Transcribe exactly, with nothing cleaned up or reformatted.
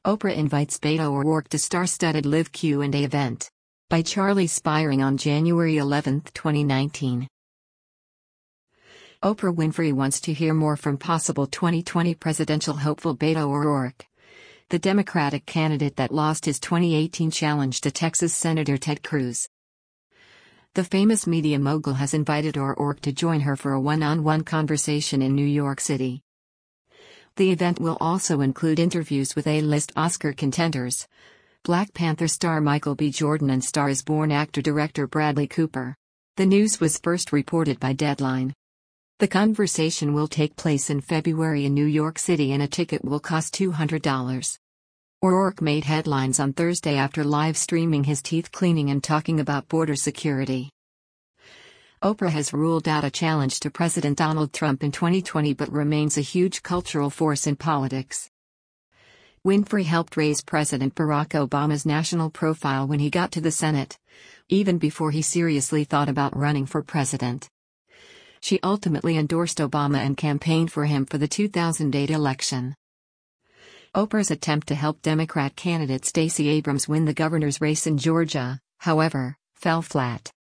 Oprah invites Beto O'Rourke to star-studded Live Q and A event. By Charlie Spiring on January eleventh, twenty nineteen. Oprah Winfrey wants to hear more from possible twenty twenty presidential hopeful Beto O'Rourke, the Democratic candidate that lost his twenty eighteen challenge to Texas Senator Ted Cruz. The famous media mogul has invited O'Rourke to join her for a one-on-one conversation in New York City. The event will also include interviews with A-list Oscar contenders, Black Panther star Michael B. Jordan and Star is Born actor-director Bradley Cooper. The news was first reported by Deadline. The conversation will take place in February in New York City and a ticket will cost two hundred dollars. O'Rourke made headlines on Thursday after live streaming his teeth cleaning and talking about border security. Oprah has ruled out a challenge to President Donald Trump in twenty twenty but remains a huge cultural force in politics. Winfrey helped raise President Barack Obama's national profile when he got to the Senate, even before he seriously thought about running for president. She ultimately endorsed Obama and campaigned for him for the two thousand eight election. Oprah's attempt to help Democrat candidate Stacey Abrams win the governor's race in Georgia, however, fell flat.